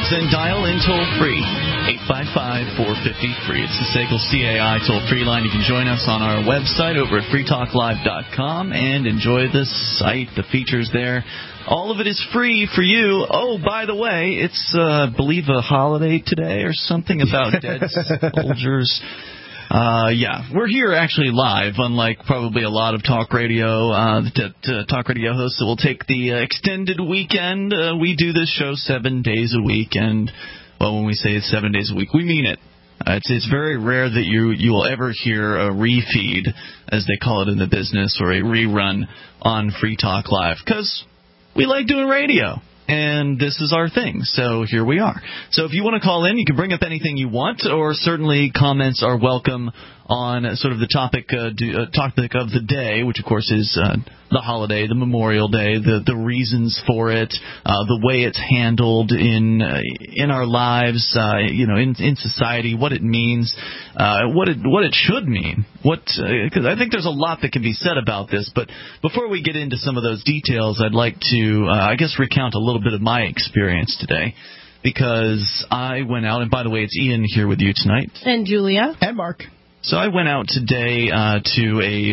then dial in toll-free, 855-450-FREE. It's the SACL CAI toll-free line. You can join us on our website over at freetalklive.com and enjoy the site, the features there. All of it is free for you. Oh, by the way, it's, I believe, a holiday today or something about dead soldiers. Yeah, we're here actually live, unlike probably a lot of talk radio talk radio hosts that will take the extended weekend. We do this show 7 days a week, and, well, when we say it's 7 days a week, we mean it. It's very rare that you will ever hear a refeed, as they call it in the business, or a rerun on Free Talk Live, because we like doing radio. And this is our thing, so here we are. So if you want to call in, you can bring up anything you want, or certainly comments are welcome on sort of the topic of the day, which of course is the holiday, the Memorial Day, the reasons for it, the way it's handled in our lives, in society, what it means, what it should mean. Because I think there's a lot that can be said about this. But before we get into some of those details, I'd like to, recount a little bit of my experience today. Because I went out, and by the way, it's Ian here with you tonight. And Julia. And Mark. So I went out today to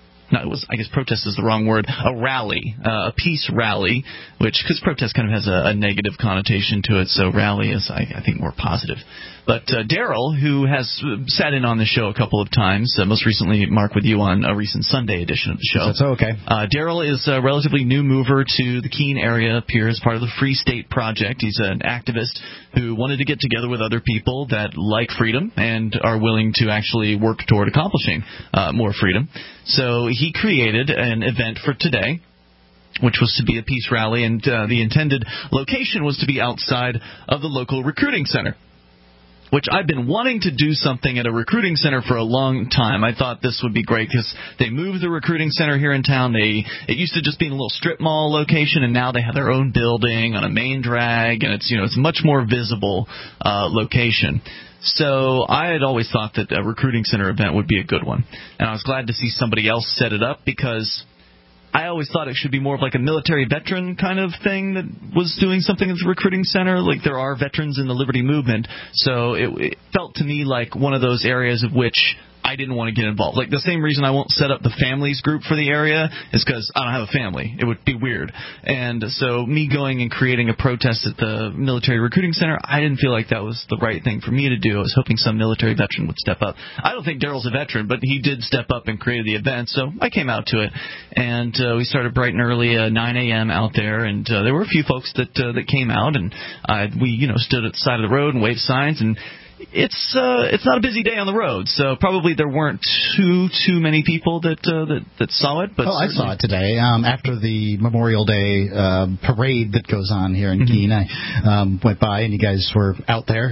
protest is the wrong word, a rally, a peace rally, because protest kind of has a negative connotation to it, so rally is, I think, more positive. But Daryl, who has sat in on the show a couple of times, most recently, Mark, with you on a recent Sunday edition of the show. That's okay. Daryl is a relatively new mover to the Keene area up here as part of the Free State Project. He's an activist who wanted to get together with other people that like freedom and are willing to actually work toward accomplishing more freedom. So he created an event for today, which was to be a peace rally, and the intended location was to be outside of the local recruiting center, which I've been wanting to do something at a recruiting center for a long time. I thought this would be great because they moved the recruiting center here in town. It used to just be in a little strip mall location, and now they have their own building on a main drag, and it's a much more visible location. So I had always thought that a recruiting center event would be a good one, and I was glad to see somebody else set it up because I always thought it should be more of like a military veteran kind of thing that was doing something at the recruiting center. Like there are veterans in the Liberty Movement, so it felt to me like one of those areas of which I didn't want to get involved. Like the same reason I won't set up the families group for the area is because I don't have a family. It would be weird. And so me going and creating a protest at the military recruiting center, I didn't feel like that was the right thing for me to do. I was hoping some military veteran would step up. I don't think Daryl's a veteran, but he did step up and created the event, so I came out to it. And we started bright and early, 9 a.m. out there, and there were a few folks that came out, and we stood at the side of the road and waved signs, and it's not a busy day on the road, so probably there weren't too many people that saw it. But I saw it today after the Memorial Day parade that goes on here in Keene. I went by and you guys were out there.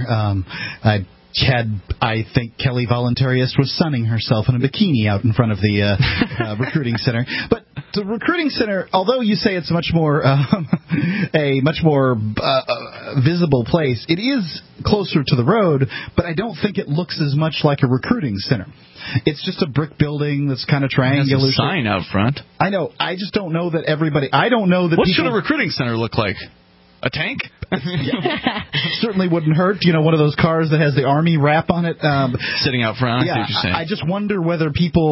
I think Kelly Voluntarist was sunning herself in a bikini out in front of the recruiting center. But the recruiting center, although you say it's much more a much more visible place, it is closer to the road, but I don't think it looks as much like a recruiting center. It's just a brick building that's kind of triangular. There's a sign out front. I know. I just don't know that everybody. I don't know that. What should a recruiting center look like? A tank? Certainly wouldn't hurt. One of those cars that has the Army wrap on it. Sitting out front. Yeah, I see what you're saying. I just wonder whether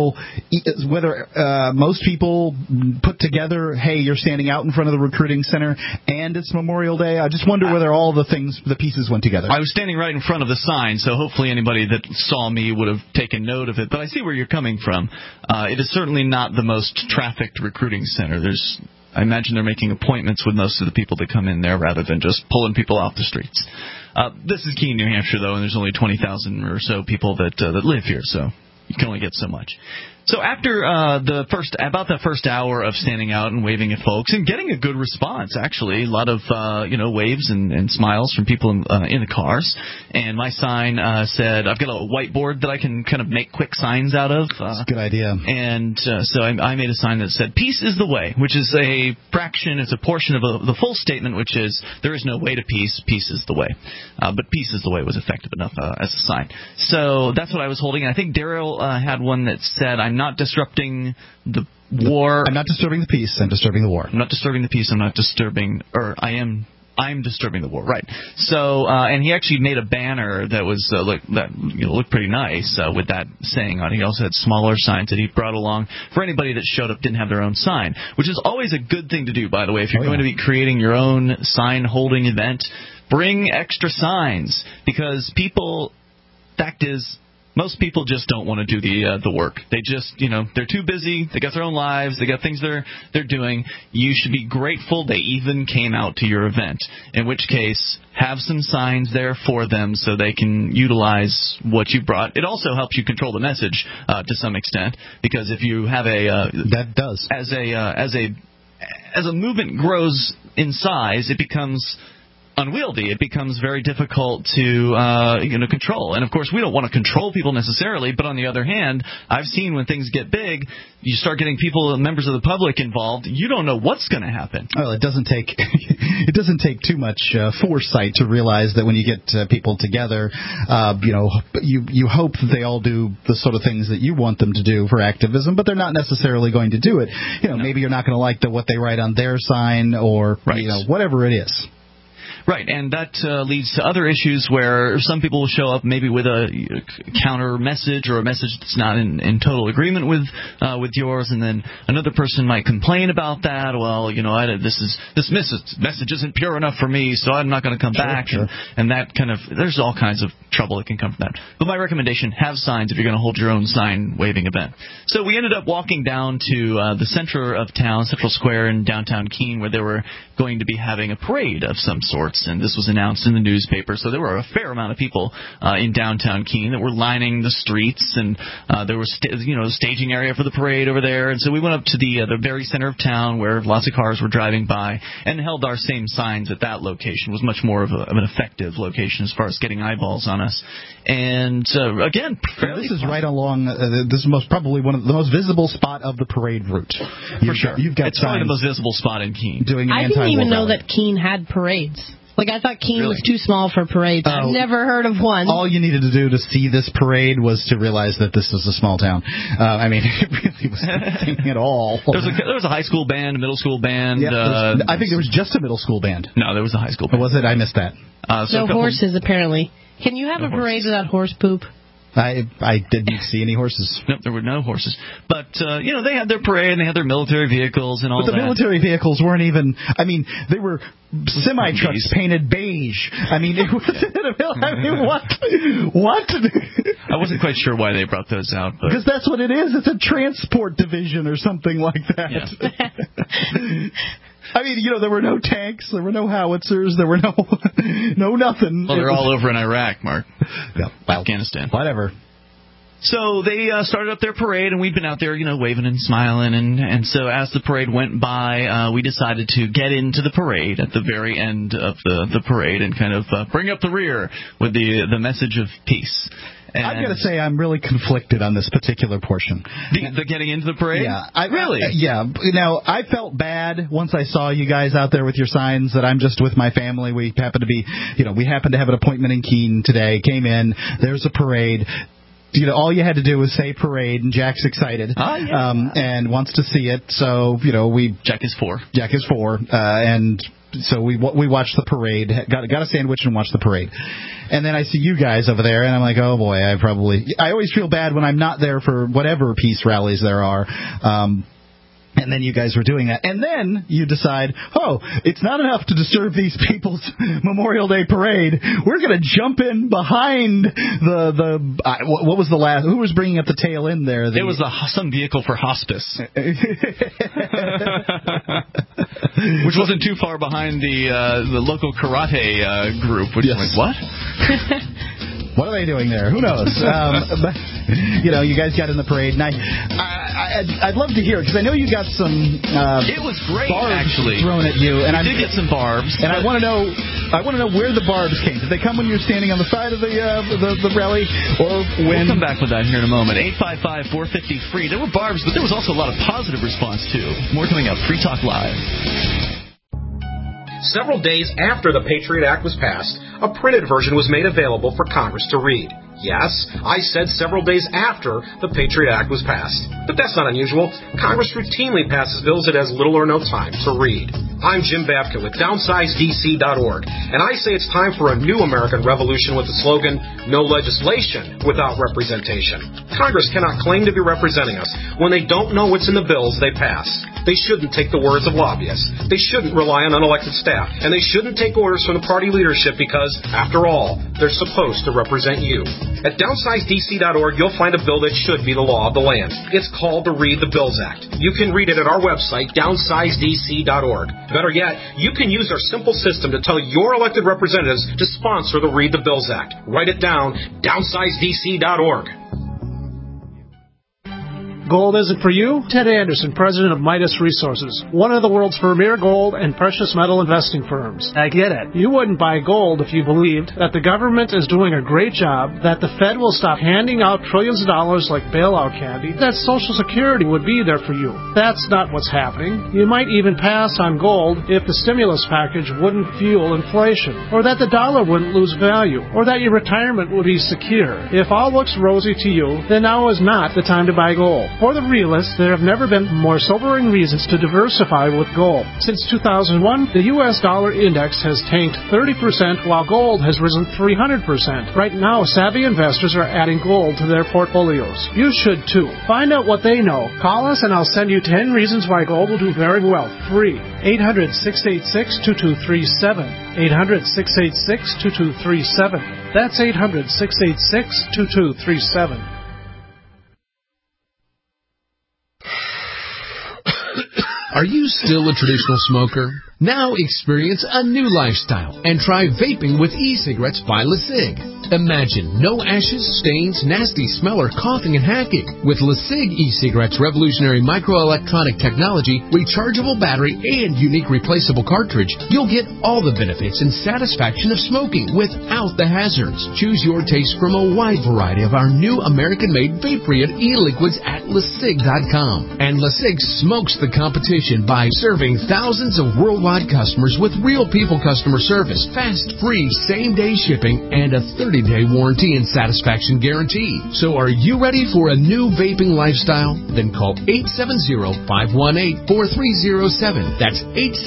most people put together, hey, you're standing out in front of the recruiting center and it's Memorial Day. I just wonder whether all the pieces went together. I was standing right in front of the sign, so hopefully anybody that saw me would have taken note of it. But I see where you're coming from. It is certainly not the most trafficked recruiting center. I imagine they're making appointments with most of the people that come in there rather than just pulling people off the streets. This is Keene, New Hampshire, though, and there's only 20,000 or so people that live here, so you can only get so much. So after about the first hour of standing out and waving at folks and getting a good response, actually, a lot of waves and smiles from people in the cars. And my sign said, I've got a whiteboard that I can kind of make quick signs out of. That's a good idea. And so I made a sign that said, "Peace is the way," which is a fraction, it's a portion of the full statement, which is there is no way to peace. Peace is the way. But peace is the way was effective enough as a sign. So that's what I was holding. And I think Daryl had one that said, I'm not disrupting the war. I'm not disturbing the peace. I'm disturbing the war. I'm not disturbing the peace. I'm not disturbing, or I am I'm disturbing the war, right? So, and he actually made a banner that was looked pretty nice with that saying on it. He also had smaller signs that he brought along for anybody that showed up didn't have their own sign, which is always a good thing to do, by the way. If you're going to be creating your own sign-holding event, bring extra signs, because fact is, most people just don't want to do the work. They just, they're too busy. They got their own lives. They got things they're doing. You should be grateful they even came out to your event. In which case, have some signs there for them so they can utilize what you brought. It also helps you control the message to some extent, because if you have that does as a movement grows in size, it becomes unwieldy. It becomes very difficult to control. And of course, we don't want to control people necessarily, but on the other hand, I've seen when things get big, you start getting members of the public involved, you don't know what's going to happen. Well, it doesn't take too much foresight to realize that when you get people together, you hope that they all do the sort of things that you want them to do for activism, but they're not necessarily going to do it. Maybe you're not going to like what they write on their sign, or whatever it is. Right, and that leads to other issues where some people will show up maybe with a counter message or a message that's not in total agreement with yours, and then another person might complain about that. Well, this message isn't pure enough for me, so I'm not going to come back. Sure. And that there's all kinds of trouble that can come from that. But my recommendation, have signs if you're going to hold your own sign-waving event. So we ended up walking down to the center of town, Central Square in downtown Keene, where they were going to be having a parade of some sort. And this was announced in the newspaper. So there were a fair amount of people in downtown Keene that were lining the streets, and there was staging area for the parade over there. And so we went up to the very center of town where lots of cars were driving by and held our same signs at that location. It was much more of an effective location as far as getting eyeballs on us. And again, this is right along. This is probably one of the most visible spot of the parade route. For sure, you've got it's probably the most visible spot in Keene. I didn't even know that Keene had parades. I thought Keene was too small for parades. I've never heard of one. All you needed to do to see this parade was to realize that this is a small town. It really was nothing at all. There was a high school band, a middle school band. Yeah, I think there was just a middle school band. No, there was a high school band. Was it? I missed that. So horses, apparently. Can you have a parade without horse poop? I didn't see any horses. Nope, there were no horses. But, they had their parade, and they had their military vehicles and all that. But the military vehicles weren't even, they were semi-trucks painted beige. It was, what? I wasn't quite sure why they brought those out. Because that's what it is. It's a transport division or something like that. Yeah. There were no tanks, there were no howitzers, there were no nothing. Well, they're all over in Iraq, Mark. Yeah, well, Afghanistan. Whatever. So they started up their parade, and we'd been out there, waving and smiling. And so as the parade went by, we decided to get into the parade at the very end of the parade and kind of bring up the rear with the message of peace. And I've got to say I'm really conflicted on this particular portion. The getting into the parade? Yeah. Really? Yeah. Now, I felt bad once I saw you guys out there with your signs that I'm just with my family. We happen to have an appointment in Keene today, came in, there's a parade. All you had to do was say parade, and Jack's excited and wants to see it. So, Jack is 4. Jack is 4, and so we watched the parade, got a sandwich and watched the parade. And then I see you guys over there, and I'm like, oh boy, I always feel bad when I'm not there for whatever peace rallies there are. And then you guys were doing that. And then you decide, it's not enough to disturb these people's Memorial Day parade. We're going to jump in behind what was the last? Who was bringing up the tail end there? It was some vehicle for hospice. Which wasn't too far behind the local karate group. Which is like, what? What are they doing there? Who knows? But, you guys got in the parade, and I'd love to hear it, because I know you got some it was great, barbs actually. thrown at you. And I did get some barbs. And I want to know where the barbs came. Did they come when you were standing on the side of the rally, or when? We'll come back with that here in a moment. 855-450-FREE. There were barbs, but there was also a lot of positive response, too. More coming up. Free Talk Live. Several days after the Patriot Act was passed, a printed version was made available for Congress to read. Yes, I said several days after the Patriot Act was passed. But that's not unusual. Congress routinely passes bills it has little or no time to read. I'm Jim Babka with DownsizeDC.org, and I say it's time for a new American revolution with the slogan, no legislation without representation. Congress cannot claim to be representing us when they don't know what's in the bills they pass. They shouldn't take the words of lobbyists. They shouldn't rely on unelected staff, and they shouldn't take orders from the party leadership because, after all, they're supposed to represent you. At DownsizeDC.org, you'll find a bill that should be the law of the land. It's called the Read the Bills Act. You can read it at our website, DownsizeDC.org. Better yet, you can use our simple system to tell your elected representatives to sponsor the Read the Bills Act. Write it down, DownsizeDC.org. Gold isn't for you? Ted Anderson, president of Midas Resources, one of the world's premier gold and precious metal investing firms. I get it. You wouldn't buy gold if you believed that the government is doing a great job, that the Fed will stop handing out trillions of dollars like bailout candy, that Social Security would be there for you. That's not what's happening. You might even pass on gold if the stimulus package wouldn't fuel inflation, or that the dollar wouldn't lose value, or that your retirement would be secure. If all looks rosy to you, then now is not the time to buy gold. For the realists, there have never been more sobering reasons to diversify with gold. Since 2001, the U.S. dollar index has tanked 30%, while gold has risen 300%. Right now, savvy investors are adding gold to their portfolios. You should too. Find out what they know. Call us and I'll send you 10 reasons why gold will do very well. Free. 800-686-2237. 800-686-2237. That's 800-686-2237. Are you still a traditional smoker? Now experience a new lifestyle and try vaping with e-cigarettes by LeSig. Imagine no ashes, stains, nasty smell, or coughing and hacking. With LeSig e-cigarettes' revolutionary microelectronic technology, rechargeable battery, and unique replaceable cartridge, you'll get all the benefits and satisfaction of smoking without the hazards. Choose your taste from a wide variety of our new American-made vape-free e-liquids at LeSig.com. And LeSig smokes the competition by serving thousands of worldwide customers with real people customer service, fast, free, same-day shipping, and a 30-day warranty and satisfaction guarantee. So are you ready for a new vaping lifestyle? Then call 870-518-4307. That's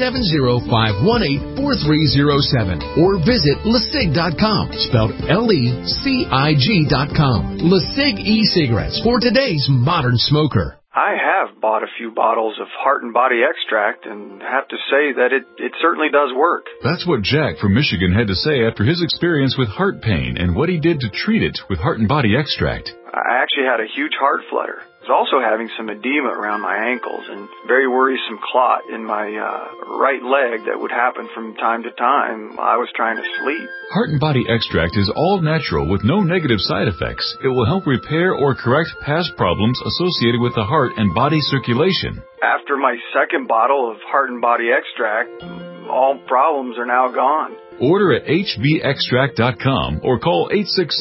870-518-4307. Or visit LeSig.com, spelled LECIG.com. LeSig e-cigarettes for today's modern smoker. I have bought a few bottles of Heart and Body Extract and have to say that it certainly does work. That's what Jack from Michigan had to say after his experience with heart pain and what he did to treat it with Heart and Body Extract. I actually had a huge heart flutter. I was also having some edema around my ankles and very worrisome clot in my right leg that would happen from time to time while I was trying to sleep. Heart and Body Extract is all natural with no negative side effects. It will help repair or correct past problems associated with the heart and body circulation. After my second bottle of Heart and Body Extract, all problems are now gone. Order at hbextract.com or call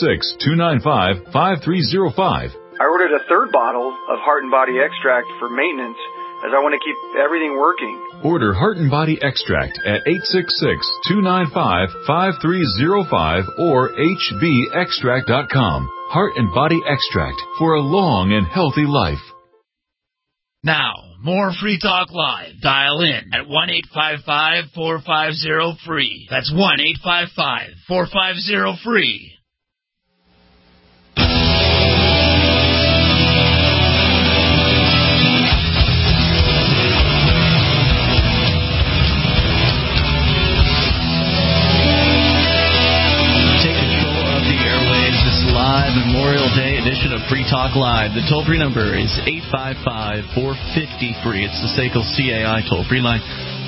866-295-5305. I ordered a third bottle of Heart and Body Extract for maintenance as I want to keep everything working. Order Heart and Body Extract at 866-295-5305 or hbextract.com. Heart and Body Extract for a long and healthy life. Now, more Free Talk Live. Dial in at 1-855-450-FREE. That's 1-855-450-FREE. Memorial Day edition of Free Talk Live. The toll-free number is 855-450-FREE. It's the SACL CAI toll-free line,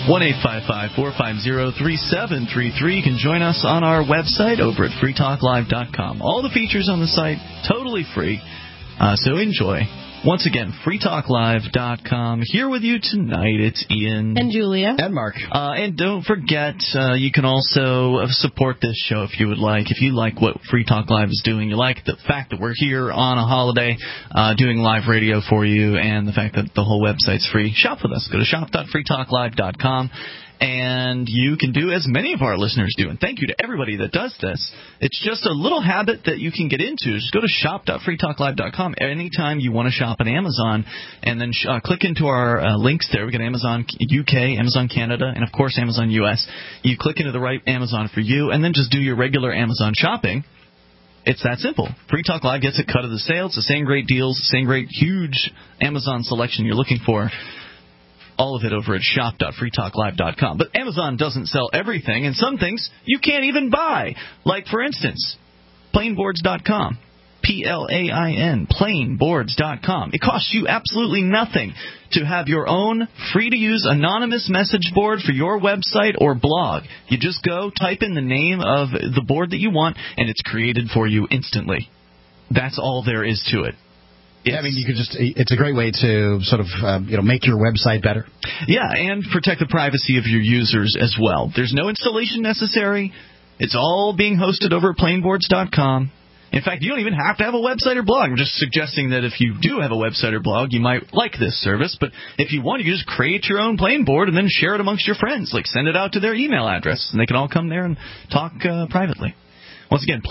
1-855-450-3733. You can join us on our website over at freetalklive.com. All the features on the site, totally free, so enjoy. Once again, freetalklive.com. Here with you tonight, it's Ian. And Julia. And Mark. And don't forget, you can also support this show if you would like. If you like what Free Talk Live is doing, you like the fact that we're here on a holiday doing live radio for you, and the fact that the whole website's free, shop with us. Go to shop.freetalklive.com. And you can do as many of our listeners do. And thank you to everybody that does this. It's just a little habit that you can get into. Just go to shop.freetalklive.com anytime you want to shop at Amazon, and then click into our links there. We got Amazon UK, Amazon Canada, and, of course, Amazon US. You click into the right Amazon for you, and then just do your regular Amazon shopping. It's that simple. Free Talk Live gets a cut of the sale. It's the same great deals, the same great, huge Amazon selection you're looking for. All of it over at shop.freetalklive.com. But Amazon doesn't sell everything, and some things you can't even buy. Like, for instance, plainboards.com. Plain, plainboards.com. It costs you absolutely nothing to have your own free-to-use anonymous message board for your website or blog. You just go, type in the name of the board that you want, and it's created for you instantly. That's all there is to it. Yeah, I mean, it's a great way to sort of, make your website better. Yeah, and protect the privacy of your users as well. There's no installation necessary. It's all being hosted over at plainboards.com. In fact, you don't even have to have a website or blog. I'm just suggesting that if you do have a website or blog, you might like this service. But if you want, you can just create your own plain board and then share it amongst your friends. Like, send it out to their email address, and they can all come there and talk privately. Once again,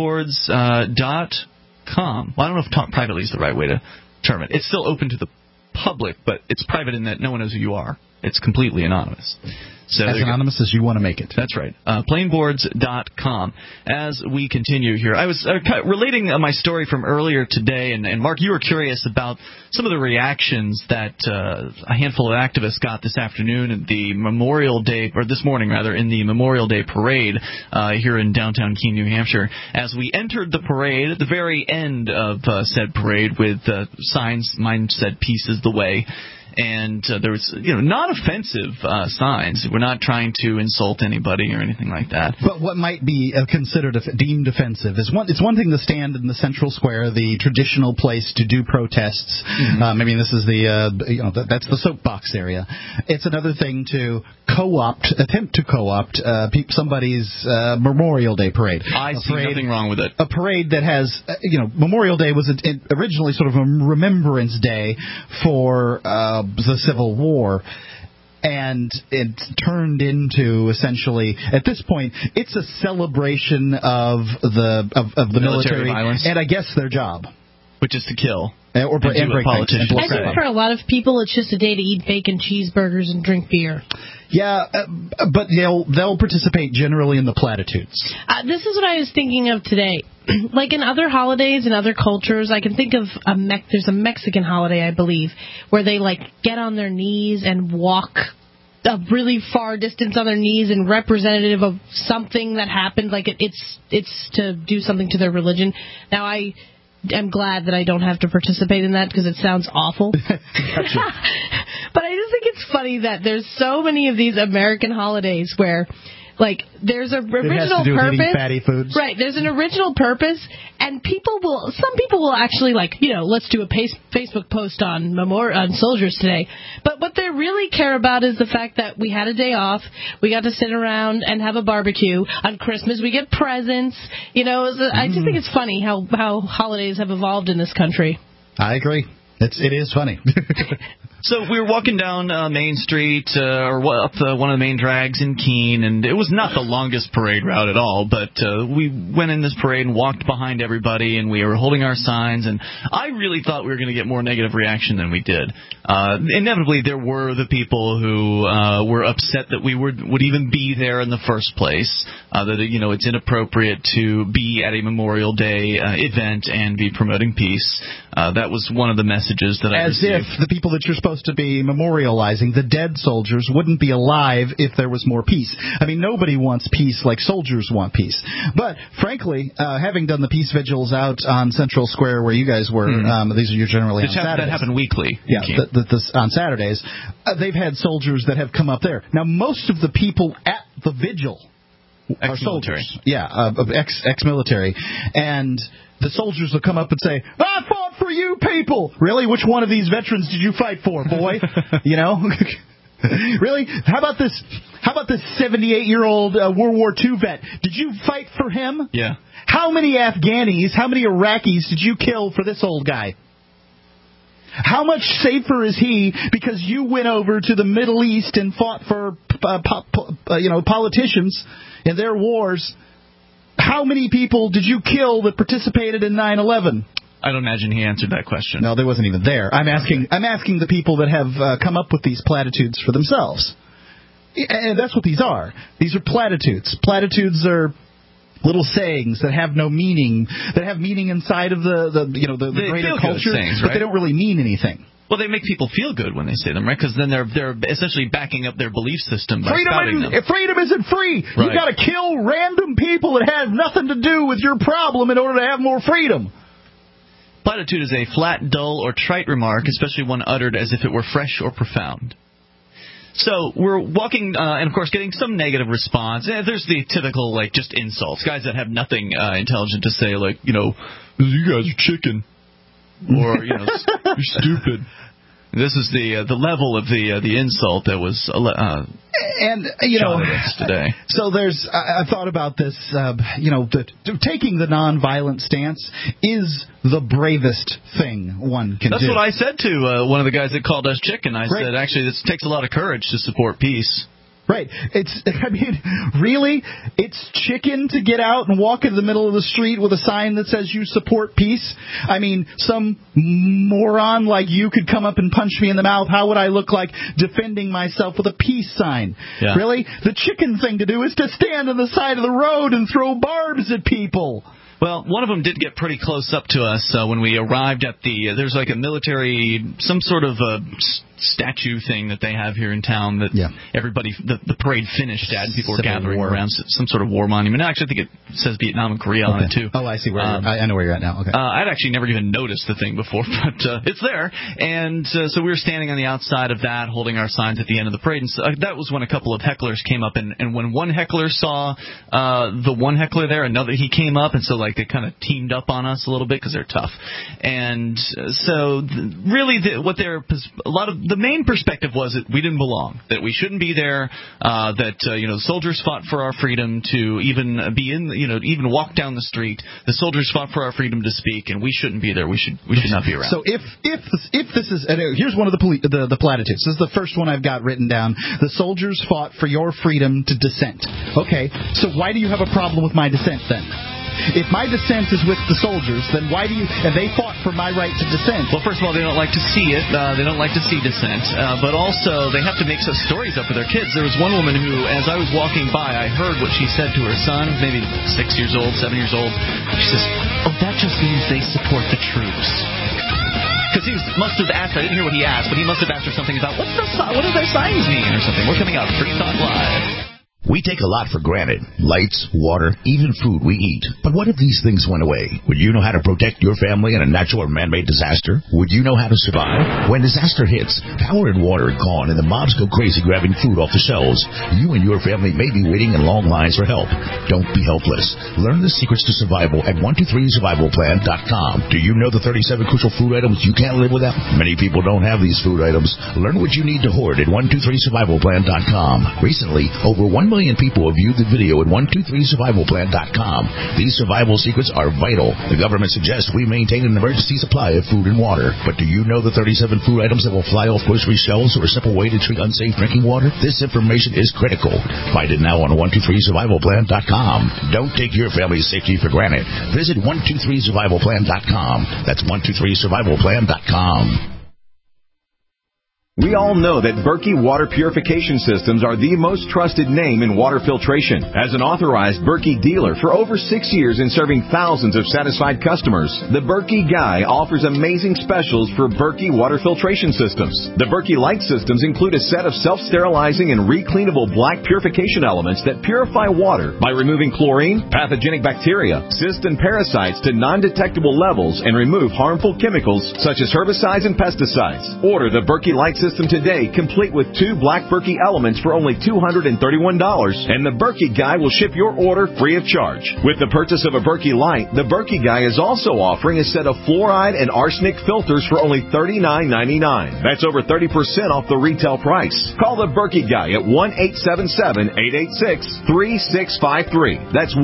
plainboards.com. Well, I don't know if talk privately is the right way to term it. It's still open to the public, but it's private in that no one knows who you are. It's completely anonymous. So as anonymous as you want to make it. That's right. Plainboards.com. As we continue here, I was relating my story from earlier today, and Mark, you were curious about some of the reactions that a handful of activists got this afternoon at the Memorial Day, or this morning rather, in the Memorial Day parade here in downtown Keene, New Hampshire. As we entered the parade, at the very end of said parade, with signs, mine said "Peace is the way." And there was, not offensive signs. We're not trying to insult anybody or anything like that. But what might be considered deemed offensive is it's one thing to stand in the central square, the traditional place to do protests. Mm-hmm. This is that's the soapbox area. It's another thing to attempt to co-opt somebody's Memorial Day parade. I see nothing wrong with it. A parade that has, Memorial Day was originally sort of a remembrance day for the Civil War, and it turned into, essentially, at this point, it's a celebration of the military violence, and I guess their job, which is to kill or break politicians. I think for a lot of people, it's just a day to eat bacon cheeseburgers and drink beer. Yeah, but they'll participate generally in the platitudes. This is what I was thinking of today. Like in other holidays and other cultures, I can think of there's a Mexican holiday, I believe, where they get on their knees and walk a really far distance on their knees in representative of something that happened. Like it's to do something to their religion. Now I'm glad that I don't have to participate in that because it sounds awful. Gotcha. But I just think it's funny that there's so many of these American holidays where, there's an original purpose. Fatty foods. Right. There's an original purpose, and some people will actually let's do a Facebook post on soldiers today. But what they really care about is the fact that we had a day off, we got to sit around and have a barbecue. On Christmas, we get presents. I just think it's funny how holidays have evolved in this country. I agree. It is funny. So we were walking down Main Street, or up one of the main drags in Keene, and it was not the longest parade route at all, but we went in this parade and walked behind everybody, and we were holding our signs, and I really thought we were going to get more negative reaction than we did. Inevitably, there were the people who were upset that we would even be there in the first place, that it's inappropriate to be at a Memorial Day event and be promoting peace. That was one of the messages that I received. As if the people that you're supposed to be memorializing, the dead soldiers, wouldn't be alive if there was more peace. Nobody wants peace like soldiers want peace. But, frankly, having done the peace vigils out on Central Square where you guys were, these are generally on Saturdays. That happen weekly. Yeah, on Saturdays. They've had soldiers that have come up there. Now, most of the people at the vigil are soldiers. Yeah, ex-military. And the soldiers will come up and say, I fought for you people! Really? Which one of these veterans did you fight for, boy? Really? How about this 78-year-old World War II vet? Did you fight for him? Yeah. How many Afghanis, how many Iraqis did you kill for this old guy? How much safer is he because you went over to the Middle East and fought for politicians in their wars? How many people did you kill that participated in 9/11? I don't imagine he answered that question. No, they wasn't even there. I'm asking the people that have come up with these platitudes for themselves. And that's what these are. These are platitudes. Platitudes are little sayings that have no meaning, that have meaning inside of the greater culture, sayings, but right? they don't really mean anything. Well, they make people feel good when they say them, right? Because then they're essentially backing up their belief system by spouting them. Freedom isn't free. Right. You got to kill random people that have nothing to do with your problem in order to have more freedom. Platitude is a flat, dull, or trite remark, especially one uttered as if it were fresh or profound. So we're walking, and of course getting some negative response. There's the typical, just insults. Guys that have nothing intelligent to say, you guys are chicken. Or, you're stupid. This is the level of the insult that was today. So I've thought about this. Taking the nonviolent stance is the bravest thing one can do. That's what I said to one of the guys that called us chicken. I said, actually, this takes a lot of courage to support peace. Right. Really? It's chicken to get out and walk in the middle of the street with a sign that says you support peace? I mean, some moron like you could come up and punch me in the mouth. How would I look like defending myself with a peace sign? Yeah. Really? The chicken thing to do is to stand on the side of the road and throw barbs at people. Well, one of them did get pretty close up to us when we arrived at there's like a military, some sort of statue thing that they have here in town that everybody, the parade finished at, and people were gathering around some sort of war monument. Actually, I think it says Vietnam and Korea on it, too. Oh, I see. I know where you're at now. Okay. I'd actually never even noticed the thing before, but it's there. And so we were standing on the outside of that, holding our signs at the end of the parade. And so, that was when a couple of hecklers came up, and when one heckler saw the one heckler there, he came up, and so they kind of teamed up on us a little bit because they're tough. And so really the main perspective was that we didn't belong, that we shouldn't be there, that soldiers fought for our freedom to even be in, even walk down the street. The soldiers fought for our freedom to speak, and we shouldn't be there. We should not be around. So if this is, here's one of the platitudes. This is the first one I've got written down. The soldiers fought for your freedom to dissent. Okay, so why do you have a problem with my dissent then? If my dissent is with the soldiers, then why do you... And they fought for my right to dissent. Well, first of all, they don't like to see it. They don't like to see dissent. But also, they have to make some stories up for their kids. There was one woman who, as I was walking by, I heard what she said to her son, maybe 6 years old, 7 years old. She says, that just means they support the troops. Because he must have asked, I didn't hear what he asked, but he must have asked her something about, what do their signs mean or something. We're coming out Free Talk Live. We take a lot for granted. Lights, water, even food we eat. But what if these things went away? Would you know how to protect your family in a natural or man-made disaster? Would you know how to survive? When disaster hits, power and water are gone and the mobs go crazy grabbing food off the shelves. You and your family may be waiting in long lines for help. Don't be helpless. Learn the secrets to survival at 123survivalplan.com. Do you know the 37 crucial food items you can't live without? Many people don't have these food items. Learn what you need to hoard at 123survivalplan.com. Recently, over 1 million people have viewed the video at 123survivalplan.com. These survival secrets are vital. The government suggests we maintain an emergency supply of food and water. But do you know the 37 food items that will fly off grocery shelves or a simple way to treat unsafe drinking water? This information is critical. Find it now on 123survivalplan.com. Don't take your family's safety for granted. Visit 123survivalplan.com. That's 123survivalplan.com. We all know that Berkey Water Purification Systems are the most trusted name in water filtration. As an authorized Berkey dealer for over 6 years and serving thousands of satisfied customers, the Berkey Guy offers amazing specials for Berkey Water Filtration Systems. The Berkey Light Systems include a set of self-sterilizing and recleanable black purification elements that purify water by removing chlorine, pathogenic bacteria, cysts, and parasites to non-detectable levels and remove harmful chemicals such as herbicides and pesticides. Order the Berkey Light Systems system today, complete with 2 Black Berkey elements for only $231, and the Berkey Guy will ship your order free of charge. With the purchase of a Berkey Light, the Berkey Guy is also offering a set of fluoride and arsenic filters for only $39.99. That's over 30% off the retail price. Call the Berkey Guy at 1-877-886-3653. That's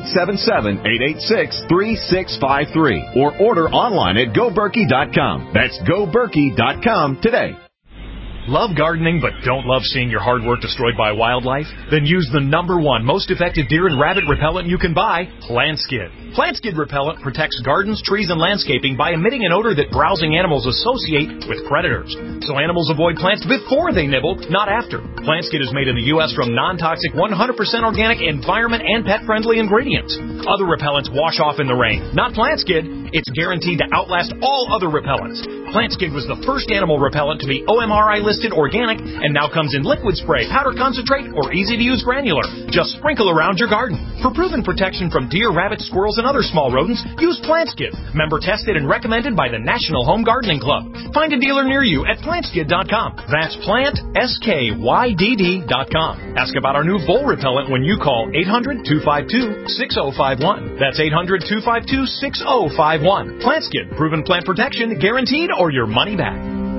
1-877-886-3653. Or order online at GoBerkey.com. That's GoBerkey.com today. Love gardening but don't love seeing your hard work destroyed by wildlife? Then use the #1 most effective deer and rabbit repellent you can buy, PlantSkid. PlantSkid repellent protects gardens, trees, and landscaping by emitting an odor that browsing animals associate with predators. So animals avoid plants before they nibble, not after. PlantSkid is made in the U.S. from non-toxic, 100% organic, environment, and pet-friendly ingredients. Other repellents wash off in the rain. Not PlantSkid. It's guaranteed to outlast all other repellents. PlantSkid was the first animal repellent to be OMRI listed organic and now comes in liquid spray, powder concentrate, or easy-to-use granular. Just sprinkle around your garden. For proven protection from deer, rabbits, squirrels, and other small rodents, use PlantSkid. Member tested and recommended by the National Home Gardening Club. Find a dealer near you at PlantSkid.com. That's PlantSkydd.com. Ask about our new vole repellent when you call 800-252-6051. That's 800-252-6051. PlantSkid, proven plant protection, guaranteed, or your money back.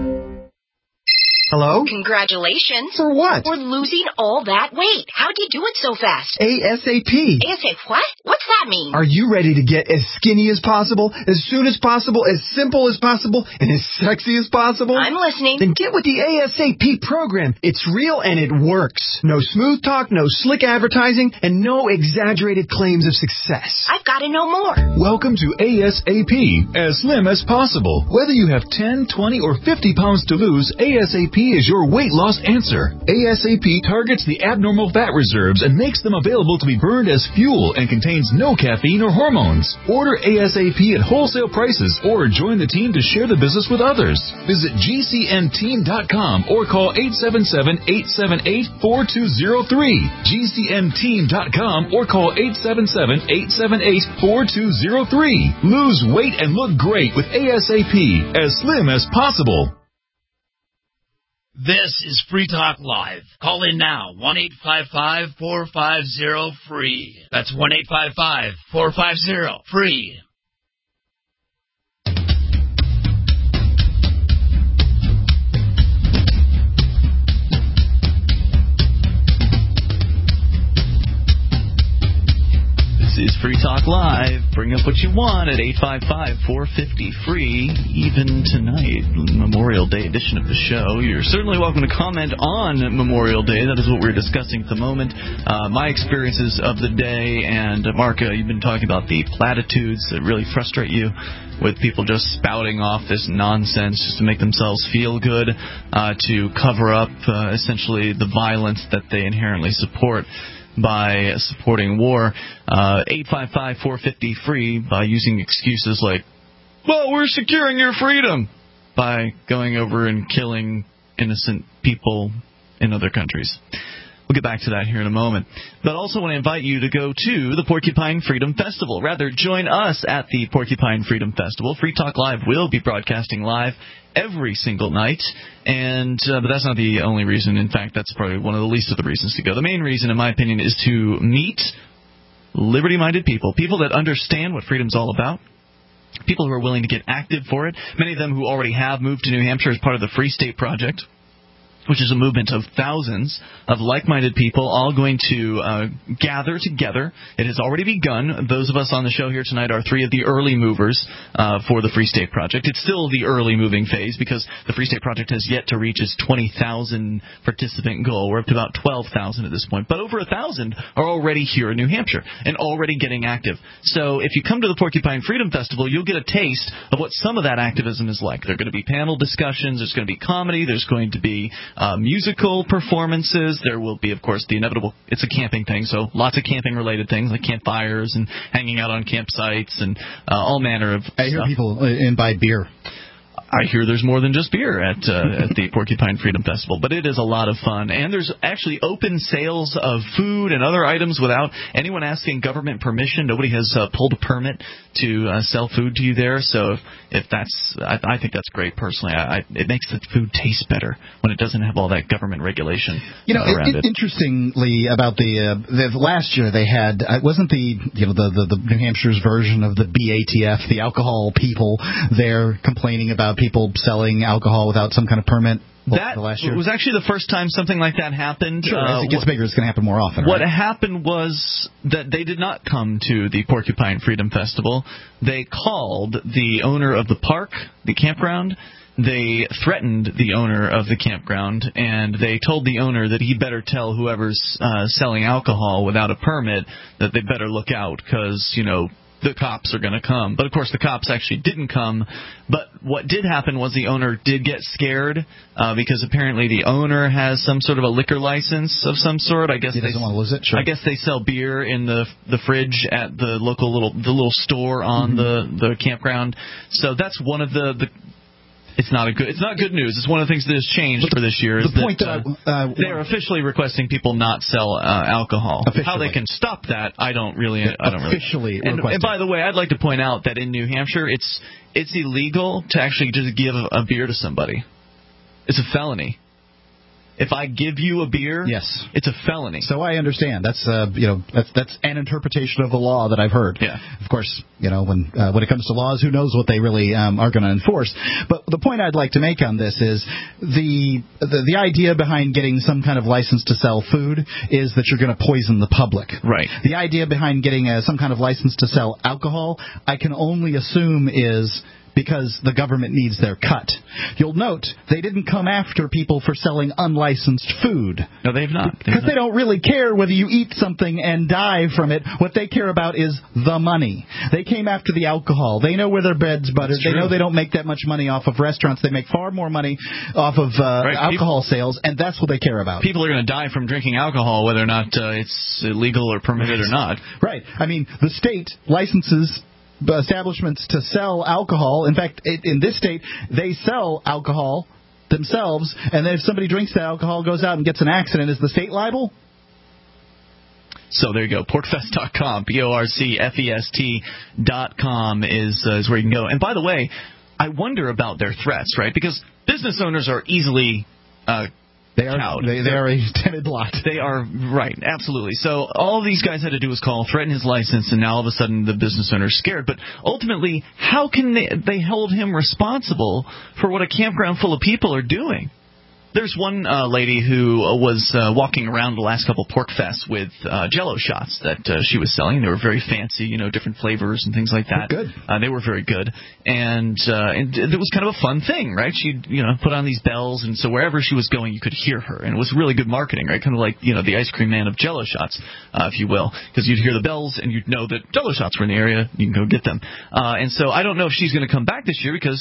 Hello? Congratulations. For what? For losing all that weight. How'd you do it so fast? ASAP. ASAP what? What's that mean? Are you ready to get as skinny as possible, as soon as possible, as simple as possible, and as sexy as possible? I'm listening. Then get with the ASAP program. It's real and it works. No smooth talk, no slick advertising, and no exaggerated claims of success. I've got to know more. Welcome to ASAP, as slim as possible. Whether you have 10, 20, or 50 pounds to lose, ASAP is your weight loss answer. ASAP targets the abnormal fat reserves and makes them available to be burned as fuel and contains no caffeine or hormones. Order ASAP at wholesale prices or join the team to share the business with others. Visit GCNteam.com or call 877-878-4203. GCNteam.com or call 877-878-4203. Lose weight and look great with ASAP, as slim as possible. This is Free Talk Live. Call in now, 1-855-450-FREE. That's 1-855-450-FREE. This is Free Talk Live. Bring up what you want at 855-450-FREE. Even tonight, Memorial Day edition of the show. You're certainly welcome to comment on Memorial Day. That is what we're discussing at the moment. My experiences of the day. And, Mark, you've been talking about the platitudes that really frustrate you, with people just spouting off this nonsense just to make themselves feel good, to cover up essentially the violence that they inherently support by supporting war. 855-450-FREE by using excuses like, well, we're securing your freedom, by going over and killing innocent people in other countries. We'll get back to that here in a moment. But also want to invite you to go to the Porcupine Freedom Festival. Rather, join us at the Porcupine Freedom Festival. Free Talk Live will be broadcasting live every single night, and but that's not the only reason. In fact, that's probably one of the least of the reasons to go. The main reason, in my opinion, is to meet liberty-minded people, people that understand what freedom's all about, people who are willing to get active for it, many of them who already have moved to New Hampshire as part of the Free State Project, which is a movement of thousands of like-minded people all going to gather together. It has already begun. Those of us on the show here tonight are three of the early movers for the Free State Project. It's still the early moving phase because the Free State Project has yet to reach its 20,000 participant goal. We're up to about 12,000 at this point. But over 1,000 are already here in New Hampshire and already getting active. So if you come to the Porcupine Freedom Festival, you'll get a taste of what some of that activism is like. There are going to be panel discussions. There's going to be comedy. There's going to be musical performances. There will be, of course, the inevitable, it's a camping thing, so lots of camping-related things like campfires and hanging out on campsites and all manner of I hear people imbibe beer. I hear there's more than just beer at the Porcupine Freedom Festival, but it is a lot of fun. And there's actually open sales of food and other items without anyone asking government permission. Nobody has pulled a permit to sell food to you there. So if that's, I think that's great personally. It makes the food taste better when it doesn't have all that government regulation around it. Interestingly, about the last year they had, it wasn't the New Hampshire's version of the BATF, the alcohol people there complaining about people selling alcohol without some kind of permit. That last year was actually the first time something like that happened. Sure, as it gets bigger, it's going to happen more often. What right? happened was that they did not come to the Porcupine Freedom Festival. They called the owner of the park, the campground. They threatened the owner of the campground, and they told the owner that he better tell whoever's selling alcohol without a permit that they better look out because, the cops are going to come. But, of course, the cops actually didn't come. But what did happen was the owner did get scared because apparently the owner has some sort of a liquor license of some sort. I guess he doesn't want to lose it. Sure. I guess they sell beer in the fridge at the local little store on the campground. So that's one of the It's not good news. It's one of the things that has changed for this year. They are officially requesting people not sell alcohol. Officially. How they can stop that, I don't really. Officially requesting. And by the way, I'd like to point out that in New Hampshire, it's illegal to actually just give a beer to somebody. It's a felony. If I give you a beer, yes, it's a felony. So I understand. That's that's an interpretation of the law that I've heard. Yeah. Of course, when it comes to laws, who knows what they really are going to enforce. But the point I'd like to make on this is the idea behind getting some kind of license to sell food is that you're going to poison the public. Right. The idea behind getting some kind of license to sell alcohol, I can only assume is because the government needs their cut. You'll note they didn't come after people for selling unlicensed food. No, they've not. Because they don't really care whether you eat something and die from it. What they care about is the money. They came after the alcohol. They know where their bread's buttered. They know they don't make that much money off of restaurants. They make far more money off of alcohol sales, and that's what they care about. People are going to die from drinking alcohol, whether or not it's illegal or permitted or not. Right. I mean, the state licenses establishments to sell alcohol. In fact, in this state, they sell alcohol themselves, and then if somebody drinks the alcohol, goes out and gets an accident, is the state liable? So there you go. Porcfest.com, PORCFEST.com is where you can go. And by the way, I wonder about their threats, right? Because business owners are easily They are a timid lot. They are, right, absolutely. So all these guys had to do was call, threaten his license, and now all of a sudden the business owner's scared. But ultimately, how can they hold him responsible for what a campground full of people are doing? There's one lady who was walking around the last couple Pork Fests with Jell-O shots that she was selling. They were very fancy, different flavors and things like that. Good. They were very good, and it was kind of a fun thing, right? She'd put on these bells, and so wherever she was going, you could hear her, and it was really good marketing, right? Kind of like the ice cream man of Jell-O shots, if you will, because you'd hear the bells and you'd know that Jell-O shots were in the area. You can go get them, and so I don't know if she's going to come back this year because,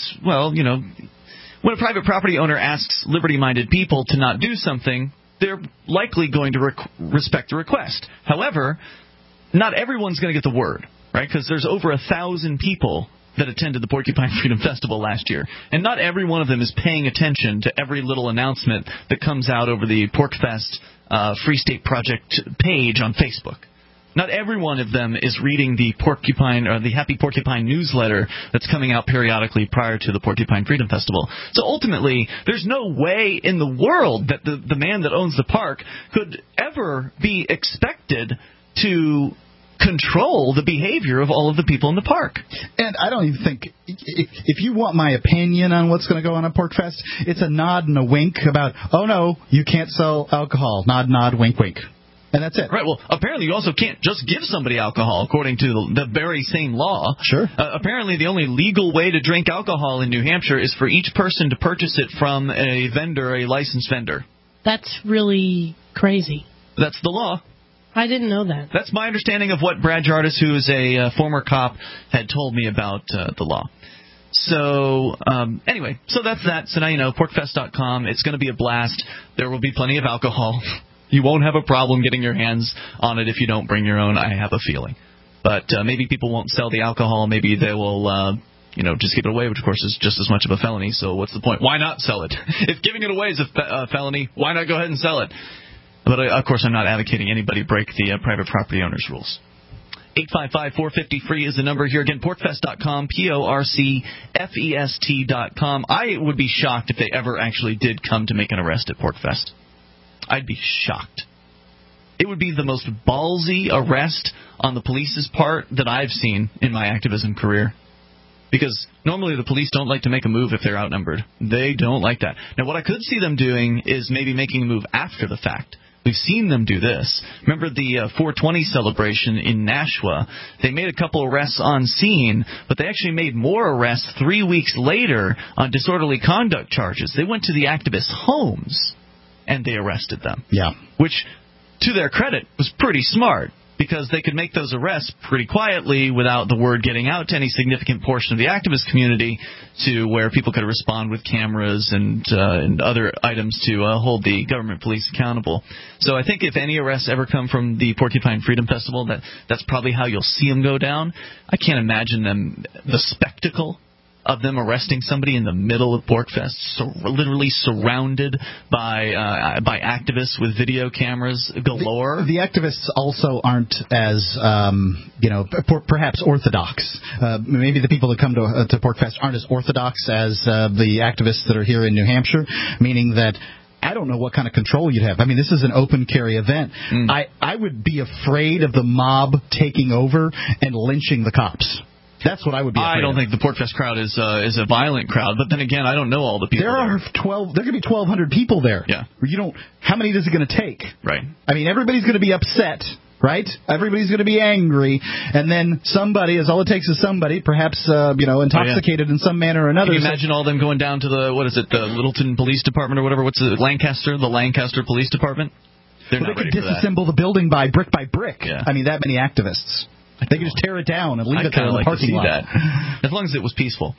when a private property owner asks liberty-minded people to not do something, they're likely going to respect the request. However, not everyone's going to get the word, right? Because there's over 1,000 people that attended the Porcupine Freedom Festival last year, and not every one of them is paying attention to every little announcement that comes out over the PorcFest Free State Project page on Facebook. Not every one of them is reading the Porcupine or the Happy Porcupine newsletter that's coming out periodically prior to the Porcupine Freedom Festival. So ultimately, there's no way in the world that the man that owns the park could ever be expected to control the behavior of all of the people in the park. And I don't even think, if you want my opinion on what's going to go on at PorcFest, it's a nod and a wink about, oh no, you can't sell alcohol. Nod, nod, wink, wink. And that's it. Right. Well, apparently you also can't just give somebody alcohol, according to the very same law. Sure. Apparently the only legal way to drink alcohol in New Hampshire is for each person to purchase it from a vendor, a licensed vendor. That's really crazy. That's the law. I didn't know that. That's my understanding of what Brad Jardis, who is a former cop, had told me about the law. So, anyway, so that's that. So now you know, porcfest.com. It's going to be a blast. There will be plenty of alcohol. You won't have a problem getting your hands on it if you don't bring your own, I have a feeling. But maybe people won't sell the alcohol. Maybe they will just give it away, which of course is just as much of a felony. So what's the point? Why not sell it? If giving it away is a felony, why not go ahead and sell it? But of course, I'm not advocating anybody break the private property owners' rules. 855-450-FREE is the number here. Again, porcfest.com, porcfest.com. I would be shocked if they ever actually did come to make an arrest at PorcFest. I'd be shocked. It would be the most ballsy arrest on the police's part that I've seen in my activism career. Because normally the police don't like to make a move if they're outnumbered. They don't like that. Now, what I could see them doing is maybe making a move after the fact. We've seen them do this. Remember the 420 celebration in Nashua? They made a couple arrests on scene, but they actually made more arrests 3 weeks later on disorderly conduct charges. They went to the activists' homes, and they arrested them. Yeah. Which, to their credit, was pretty smart, because they could make those arrests pretty quietly without the word getting out to any significant portion of the activist community, to where people could respond with cameras and other items to hold the government police accountable. So I think if any arrests ever come from the Porcupine Freedom Festival, that's probably how you'll see them go down. I can't imagine the spectacle of them arresting somebody in the middle of PorcFest, literally surrounded by activists with video cameras galore. The activists also aren't as, perhaps orthodox. Maybe the people that come to PorcFest aren't as orthodox as the activists that are here in New Hampshire, meaning that I don't know what kind of control you'd have. I mean, this is an open carry event. I would be afraid of the mob taking over and lynching the cops. That's what I would be afraid I don't think the PorcFest crowd is a violent crowd, but then again, I don't know all the people. There are 12. There could be 1,200 people there. Yeah. How many is it going to take? Right. I mean, everybody's going to be upset, right? Everybody's going to be angry, and then somebody, all it takes is somebody, perhaps intoxicated in some manner or another. Can you imagine all them going down to the Littleton Police Department or whatever? What's it, Lancaster? The Lancaster Police Department. They could disassemble the building by brick. Yeah. I mean, that many activists. They could just tear it down and leave it there in the parking lot. That. As long as it was peaceful.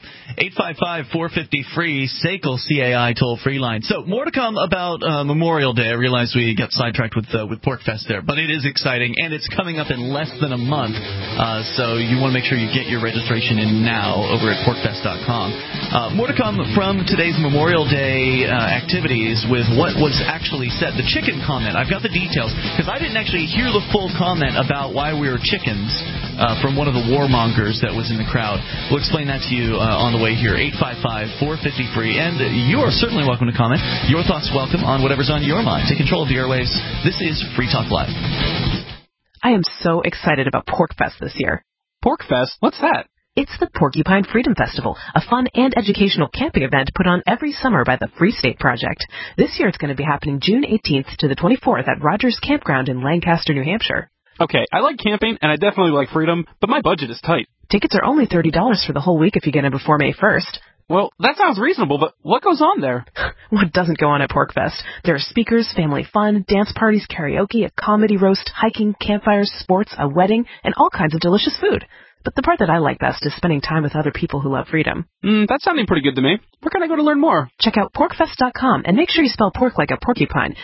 855-450-FREE, SACL CAI toll-free line. So more to come about Memorial Day. I realize we got sidetracked with PorcFest there, but it is exciting, and it's coming up in less than a month. So you want to make sure you get your registration in now over at porcfest.com. More to come from today's Memorial Day activities with what was actually said. The chicken comment, I've got the details, because I didn't actually hear the full comment about why we were chickens. From one of the warmongers that was in the crowd. We'll explain that to you on the way here. 855-450-FREE. And you are certainly welcome to comment. Your thoughts welcome on whatever's on your mind. Take control of the airwaves. This is Free Talk Live. I am so excited about PorcFest this year. PorcFest? What's that? It's the Porcupine Freedom Festival, a fun and educational camping event put on every summer by the Free State Project. This year it's going to be happening June 18th to the 24th at Rogers Campground in Lancaster, New Hampshire. Okay, I like camping, and I definitely like freedom, but my budget is tight. Tickets are only $30 for the whole week if you get in before May 1st. Well, that sounds reasonable, but what goes on there? What doesn't go on at PorcFest? There are speakers, family fun, dance parties, karaoke, a comedy roast, hiking, campfires, sports, a wedding, and all kinds of delicious food. But the part that I like best is spending time with other people who love freedom. That's sounding pretty good to me. Where can I go to learn more? Check out porcfest.com and make sure you spell pork like a porcupine.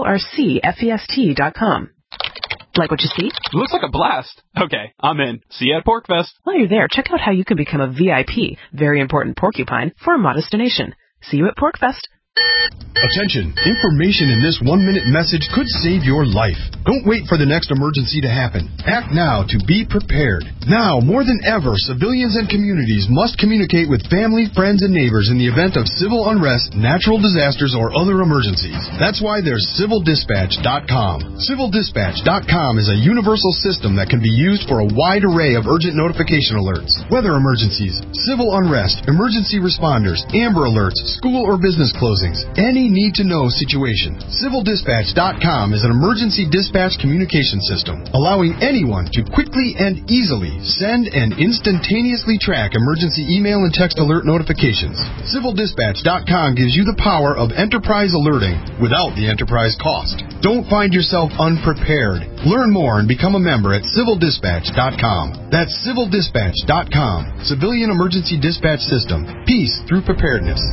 PORCFEST.com. Like what you see? Looks like a blast. Okay, I'm in. See you at PorcFest. While you're there, check out how you can become a VIP, very important porcupine, for a modest donation. See you at PorcFest. Attention! Information in this 1-minute message could save your life. Don't wait for the next emergency to happen. Act now to be prepared. Now, more than ever, civilians and communities must communicate with family, friends, and neighbors in the event of civil unrest, natural disasters, or other emergencies. That's why there's civildispatch.com. Civildispatch.com is a universal system that can be used for a wide array of urgent notification alerts. Weather emergencies, civil unrest, emergency responders, Amber Alerts, school or business closings, any need-to-know situation. CivilDispatch.com is an emergency dispatch communication system, allowing anyone to quickly and easily send and instantaneously track emergency email and text alert notifications. CivilDispatch.com gives you the power of enterprise alerting without the enterprise cost. Don't find yourself unprepared. Learn more and become a member at CivilDispatch.com. That's CivilDispatch.com. Civilian Emergency Dispatch System. Peace through preparedness.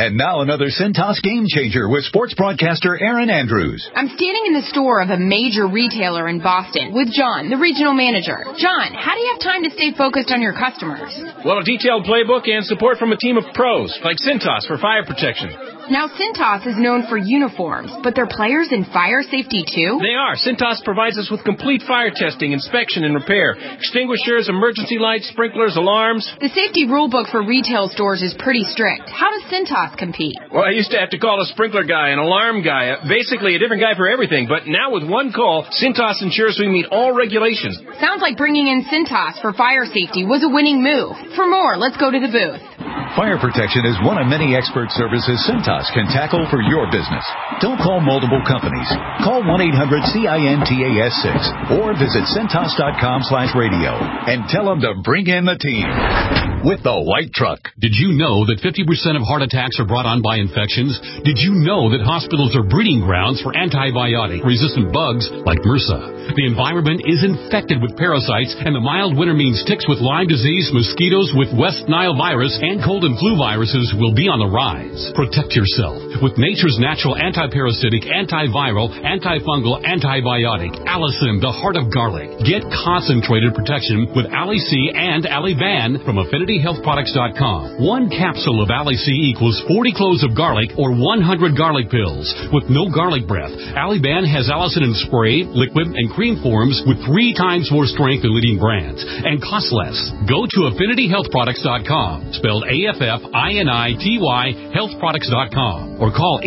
And now another Cintas Game Changer with sports broadcaster Aaron Andrews. I'm standing in the store of a major retailer in Boston with John, the regional manager. John, how do you have time to stay focused on your customers? Well, a detailed playbook and support from a team of pros, like Cintas for fire protection. Now, Cintas is known for uniforms, but they're players in fire safety, too? They are. Cintas provides us with complete fire testing, inspection, and repair. Extinguishers, emergency lights, sprinklers, alarms. The safety rule book for retail stores is pretty strict. How does Cintas compete? Well, I used to have to call a sprinkler guy, an alarm guy, basically a different guy for everything. But now with one call, Cintas ensures we meet all regulations. Sounds like bringing in Cintas for fire safety was a winning move. For more, let's go to the booth. Fire protection is one of many expert services Cintas can tackle for your business. Don't call multiple companies. Call 1-800-CINTAS-6 or visit Cintas.com/radio and tell them to bring in the team with the white truck. Did you know that 50% of heart attacks are brought on by infections? Did you know that hospitals are breeding grounds for antibiotic-resistant bugs like MRSA? The environment is infected with parasites, and the mild winter means ticks with Lyme disease, mosquitoes with West Nile virus, and cold and flu viruses will be on the rise. Protect yourself with nature's natural antiparasitic, antiviral, antifungal, antibiotic, Allison, the heart of garlic. Get concentrated protection with Ali C and Ali Ban from AffinityHealthProducts.com. One capsule of Ali C equals 40 cloves of garlic or 100 garlic pills. With no garlic breath, Ali Ban has Allison in spray, liquid, and cream forms with 3 times more strength than leading brands and costs less. Go to AffinityHealthProducts.com, spelled AFFINITY, healthproducts.com, or call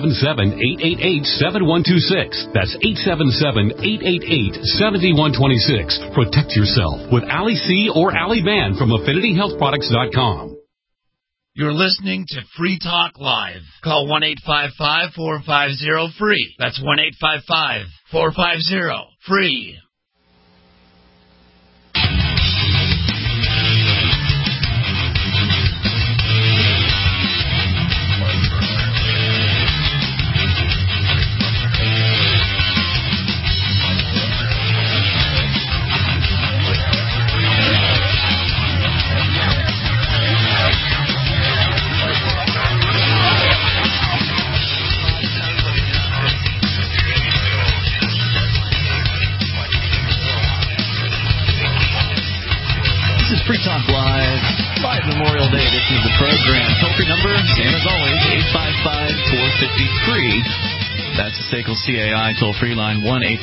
877-888-7126. That's 877-888-7126. Protect yourself with Ali C or Ali Ban from AffinityHealthProducts.com. You're listening to Free Talk Live. Call 1-855-450-FREE. That's 1-855-450-FREE. Free Talk Live, 5 Memorial Day edition of the program. Toll-free number, same as always, 855-450-FREE. That's the SACL CAI toll-free line,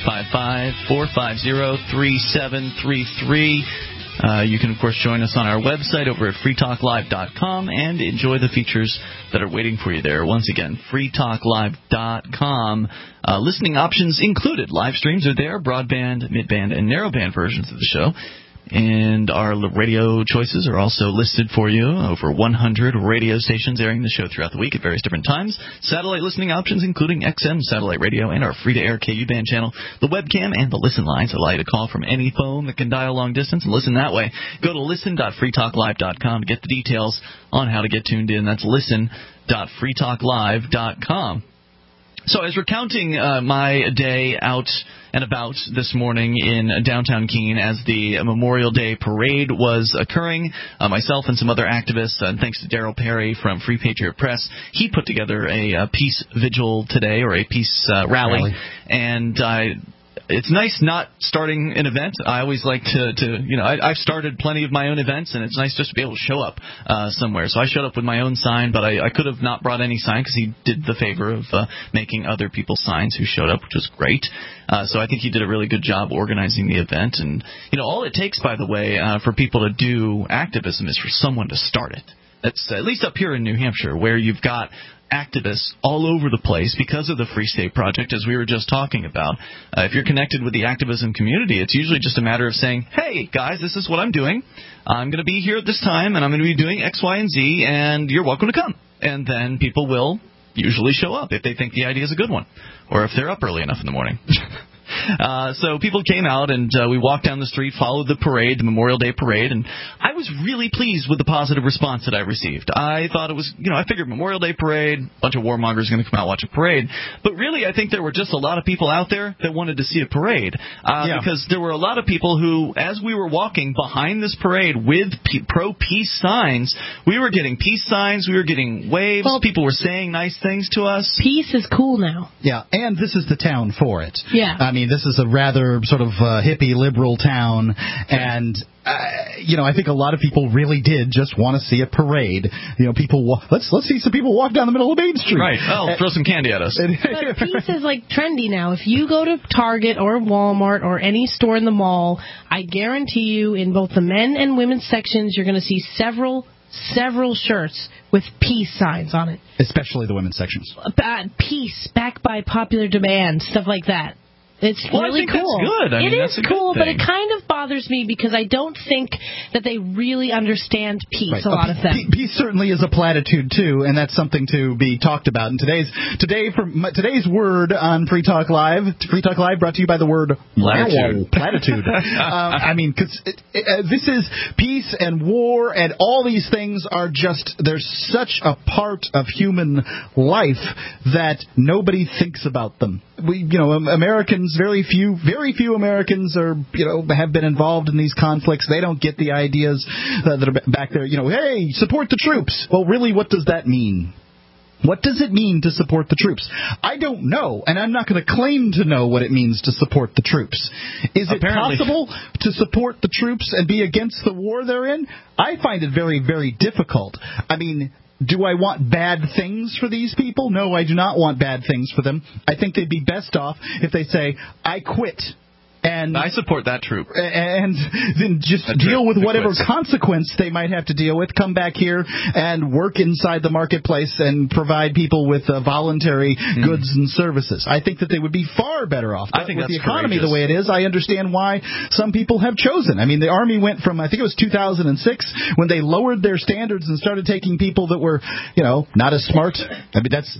1-855-450-3733. You can, of course, join us on our website over at freetalklive.com and enjoy the features that are waiting for you there. Once again, freetalklive.com. Listening options included. Live streams are there, broadband, midband, and narrowband versions of the show. And our radio choices are also listed for you. Over 100 radio stations airing the show throughout the week at various different times. Satellite listening options, including XM satellite radio and our free-to-air KU band channel. The webcam and the listen lines allow you to call from any phone that can dial long distance and listen that way. Go to listen.freetalklive.com to get the details on how to get tuned in. That's listen.freetalklive.com. So I was recounting my day out and about this morning in downtown Keene as the Memorial Day Parade was occurring. Myself and some other activists, and thanks to Daryl Perry from Free Patriot Press, he put together a peace vigil today, or a peace rally. And it's nice not starting an event. I always like I've started plenty of my own events, and it's nice just to be able to show up somewhere. So I showed up with my own sign, but I could have not brought any sign because he did the favor of making other people's signs who showed up, which was great. So I think he did a really good job organizing the event. And, all it takes, by the way, for people to do activism is for someone to start it. That's at least up here in New Hampshire, where you've got activists all over the place because of the Free State Project, as we were just talking about. If you're connected with the activism community, it's usually just a matter of saying, hey, guys, this is what I'm doing. I'm going to be here at this time, and I'm going to be doing X, Y, and Z, and you're welcome to come. And then people will usually show up if they think the idea is a good one, or if they're up early enough in the morning. So people came out, and we walked down the street, followed the parade, the Memorial Day parade, and I was really pleased with the positive response that I received. I thought it was, I figured Memorial Day parade, a bunch of warmongers going to come out and watch a parade. But really, I think there were just a lot of people out there that wanted to see a parade. Because there were a lot of people who, as we were walking behind this parade with pro-peace signs, we were getting peace signs, we were getting waves, people were saying nice things to us. Peace is cool now. Yeah, and this is the town for it. Yeah. I mean, this is a rather sort of hippie liberal town, and I think a lot of people really did just want to see a parade. People let's see some people walk down the middle of Main Street. Right. Oh, throw some candy at us. But peace is like trendy now. If you go to Target or Walmart or any store in the mall, I guarantee you in both the men and women's sections, you're going to see several shirts with peace signs on it. Especially the women's sections. Peace, backed by popular demand, stuff like that. It's really cool. That's good. It is cool, but it kind of bothers me because I don't think that they really understand peace. Right. A lot of them. Peace certainly is a platitude too, and that's something to be talked about. And today's word on Free Talk Live brought to you by the word platitude. Because this is peace and war, and all these things are there's such a part of human life that nobody thinks about them. Americans, very few Americans have been involved in these conflicts. They don't get the ideas that are back there. Hey, support the troops. Well, really, what does that mean? What does it mean to support the troops? I don't know, and I'm not going to claim to know what it means to support the troops. Is it possible to support the troops and be against the war they're in? I find it very, very difficult. I mean, do I want bad things for these people? No, I do not want bad things for them. I think they'd be best off if they say, I quit. And I support that troop. And then just deal with whatever consequence they might have to deal with. Come back here and work inside the marketplace and provide people with voluntary goods and services. I think that they would be far better off. I think with that's the economy courageous. the way it is, I understand why some people have chosen. I mean, the Army went from, I think it was 2006, when they lowered their standards and started taking people that were, not as smart. I mean, that's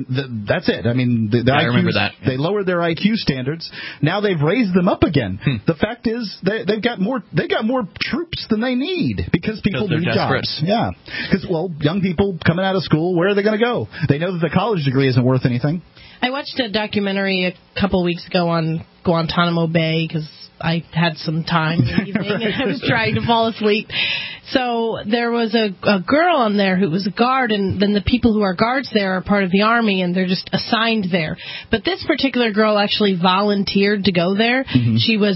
it. I mean, I remember that. They lowered their IQ standards. Now they've raised them up again. The fact is, they've got more troops than they need because people need jobs. Yeah, because young people coming out of school, where are they going to go? They know that the college degree isn't worth anything. I watched a documentary a couple weeks ago on Guantanamo Bay because I had some time in the evening and I was trying to fall asleep. So there was a girl on there who was a guard, and then the people who are guards there are part of the Army, and they're just assigned there. But this particular girl actually volunteered to go there. Mm-hmm. She was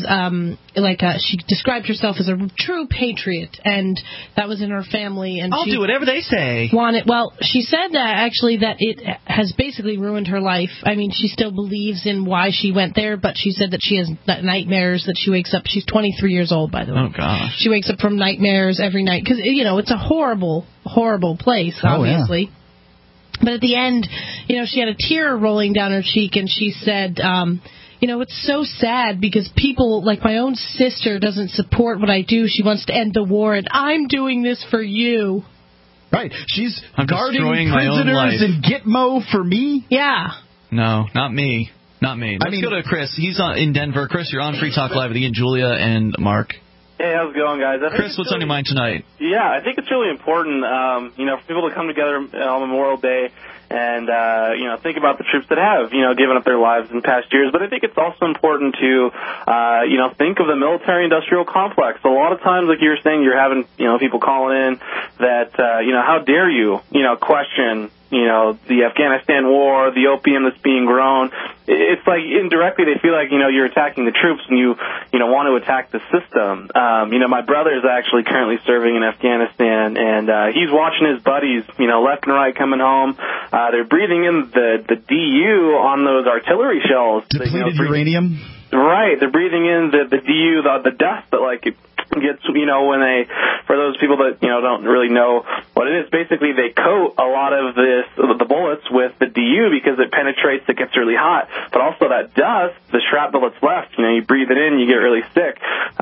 she described herself as a true patriot, and that was in her family. And I'll do whatever they say. She said that actually that it has basically ruined her life. I mean, she still believes in why she went there, but she said that she has nightmares that she wakes up. She's 23 years old, by the way. Oh gosh. She wakes up from nightmares every night because it's a horrible place, obviously. Oh, yeah. But at the end, she had a tear rolling down her cheek, and she said, it's so sad because people, like my own sister, doesn't support what I do. She wants to end the war, and I'm doing this for you. Right. She's I'm guarding my own life. prisoners in Gitmo for me? Yeah. No, not me. Not me. Let's go to Chris. He's in Denver. Chris, you're on Free Talk Live with Ian, Julia, and Mark. Hey, how's it going, guys? Chris, what's on your mind tonight? Yeah, I think it's really important, for people to come together on Memorial Day and, think about the troops that have, given up their lives in past years. But I think it's also important to, think of the military-industrial complex. A lot of times, like you were saying, you're having, people calling in that, how dare you, question, the Afghanistan war, the opium that's being grown. It's like indirectly they feel like, you're attacking the troops and you want to attack the system. My brother is actually currently serving in Afghanistan, and he's watching his buddies, left and right coming home. They're breathing in the DU on those artillery shells. Depleted uranium? Right. They're breathing in the DU, the dust that, gets, when they, for those people that, don't really know what it is, basically they coat a lot of the bullets with the DU because it penetrates, it gets really hot. But also that dust, the shrapnel that's left, you breathe it in, you get really sick.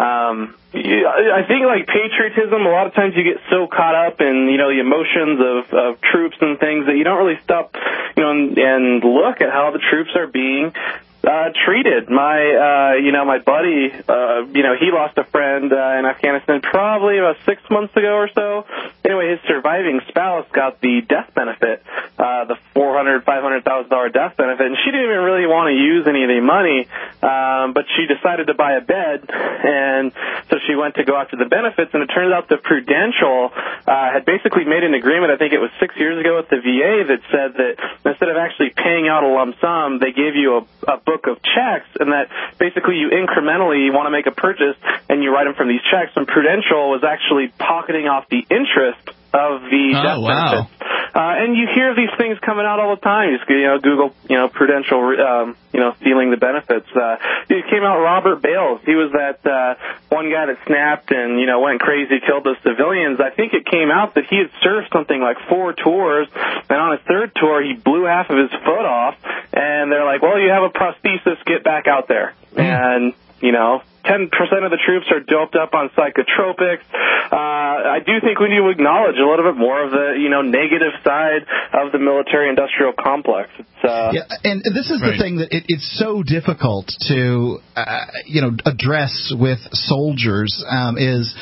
I think patriotism, a lot of times you get so caught up in, the emotions of troops and things that you don't really stop, and look at how the troops are being treated. My buddy, he lost a friend in Afghanistan probably about 6 months ago or so. Anyway, his surviving spouse got the death benefit, the $500,000 death benefit, and she didn't even really want to use any of the money, but she decided to buy a bed, and so she went to go after the benefits, and it turns out that Prudential had basically made an agreement, I think it was 6 years ago with the VA, that said that instead of actually paying out a lump sum, they gave you a book of checks, and that basically you incrementally want to make a purchase, and you write them from these checks, and Prudential was actually pocketing off the interest of the death benefits. And you hear these things coming out all the time. You just, Google, Prudential, stealing the benefits. It came out Robert Bales. He was that one guy that snapped and, went crazy, killed those civilians. I think it came out that he had served something like 4 tours, and on his 3rd tour, he blew half of his foot off, and they're like, well, you have a prosthesis, get back out there. And, 10% of the troops are doped up on psychotropics. I do think we need to acknowledge a little bit more of the, negative side of the military-industrial complex. And this is the thing that it's so difficult to, address with soldiers is...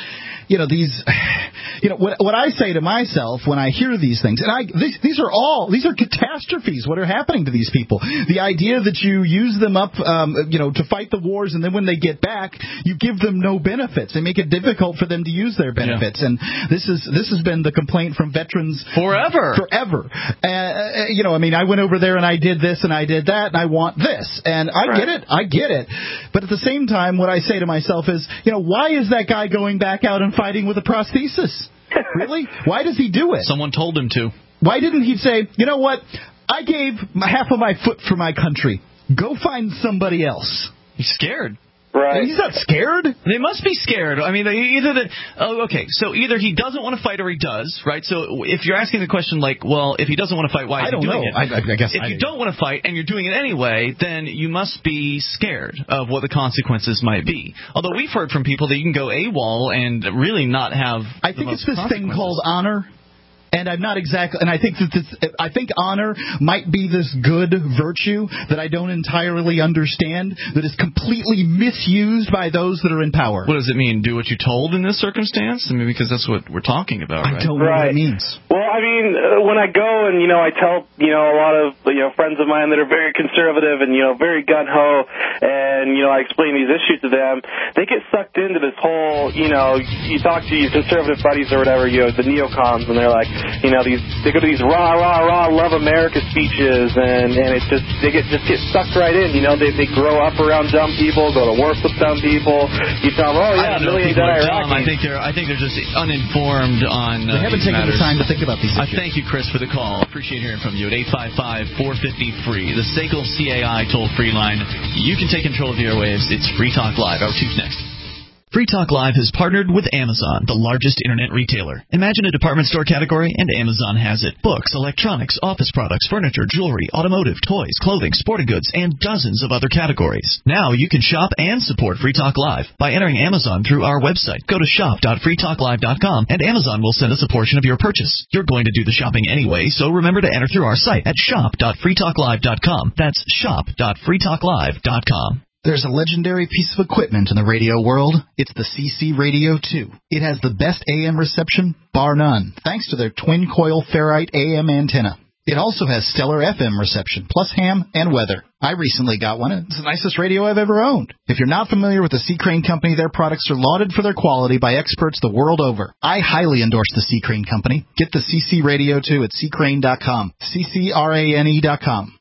what I say to myself when I hear these things, and these are catastrophes. What are happening to these people? The idea that you use them up, to fight the wars, and then when they get back, you give them no benefits. They make it difficult for them to use their benefits, and this has been the complaint from veterans forever. I went over there and I did this and I did that, and I want this, and I get it. But at the same time, what I say to myself is, why is that guy going back out and fighting with a prosthesis? Really? Why does he do it? Someone told him to. Why didn't he say, you know what? I gave half of my foot for my country. Go find somebody else. He's scared. Right. He's not scared. They must be scared. I mean, so either he doesn't want to fight or he does, right? So if you're asking the question like, well, if he doesn't want to fight, why is he doing it? I guess if you don't want to fight and you're doing it anyway, then you must be scared of what the consequences might be. Although we've heard from people that you can go AWOL and really not have. I think it's this thing called honor. And I'm not exactly, and I think I think honor might be this good virtue that I don't entirely understand, that is completely misused by those that are in power. What does it mean? Do what you're told in this circumstance? I mean, because that's what we're talking about, right? I don't know what it means. Well, I mean, when I go and, I tell, a lot of, friends of mine that are very conservative and, very gun-ho, and, I explain these issues to them, they get sucked into this whole, you talk to your conservative buddies or whatever, the neocons, and they're like, they go to these rah, love America speeches, and they get sucked right in. They grow up around dumb people, go to work with dumb people. You tell them, a million dead Iraqis. I think they're just uninformed on. They haven't taken the time to think about these issues. Thank you, Chris, for the call. Appreciate hearing from you at 855-450-FREE, the SACL CAI toll-free line. You can take control of the airwaves. It's Free Talk Live. Our two's next. Free Talk Live has partnered with Amazon, the largest internet retailer. Imagine a department store category, and Amazon has it. Books, electronics, office products, furniture, jewelry, automotive, toys, clothing, sporting goods, and dozens of other categories. Now you can shop and support Free Talk Live by entering Amazon through our website. Go to shop.freetalklive.com, and Amazon will send us a portion of your purchase. You're going to do the shopping anyway, so remember to enter through our site at shop.freetalklive.com. That's shop.freetalklive.com. There's a legendary piece of equipment in the radio world. It's the CC Radio 2. It has the best AM reception, bar none, thanks to their twin-coil ferrite AM antenna. It also has stellar FM reception, plus ham and weather. I recently got one. It's the nicest radio I've ever owned. If you're not familiar with the C. Crane Company, their products are lauded for their quality by experts the world over. I highly endorse the C. Crane Company. Get the CC Radio 2 at ccrane.com, CCRANE.com.